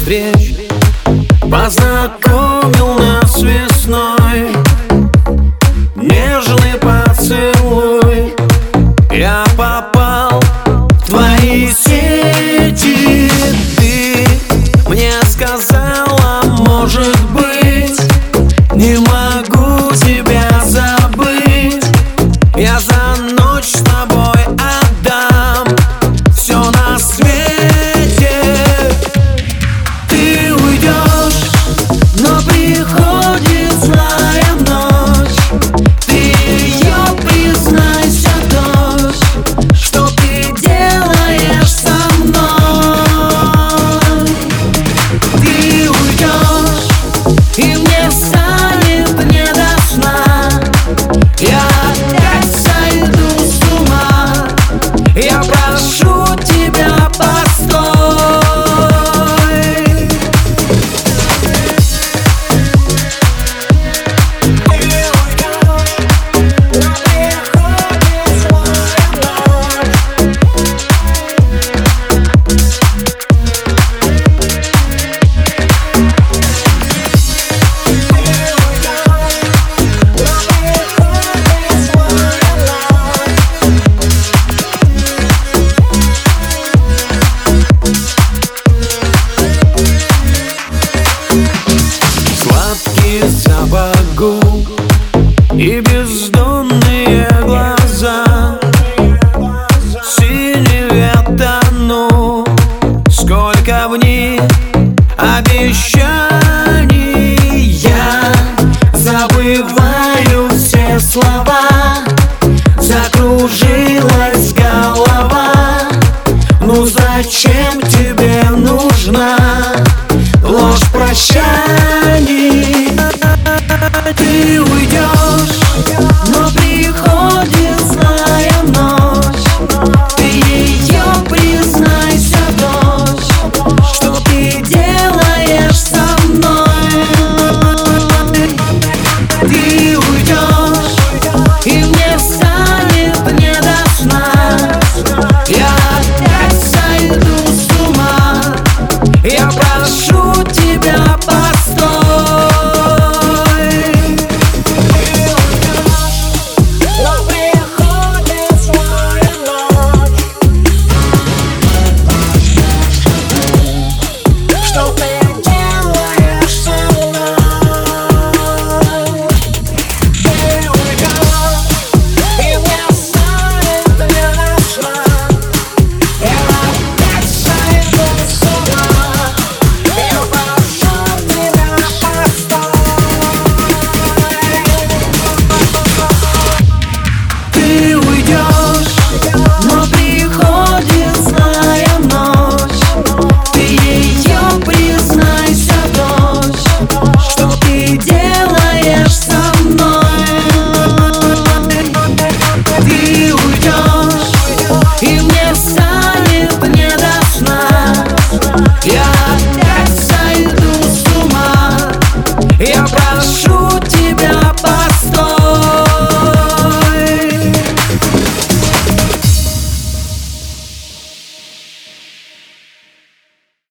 встреч познакомил нас весной. Нежный поцелуй, я попал в твои сети. Ты мне сказала, может быть, не могу тебя забыть. Я за ночь с тобой отдам все на свете. Ты уйдешь, но приходит злая ночь. Ты ее, признайся, дочь, что ты делаешь со мной. Ты уйдешь, и мне станет не до сна. Я опять сойду с ума. Я прошу тебя, постой. Запах губ и бездонные глаза, в синеве тону. Сколько в них обещаний, я забываю все слова. Закружилась голова. Ну зачем тебе нужна ложь прощаний? Ты уйдешь, но приходит злая ночь. Ты ее, признайся, дочь, что ты делаешь со мной. Ты уйдешь, и мне станет не до сна. Я опять сойду с ума. Я прошу тебя, постой. Я опять сойду с ума. Я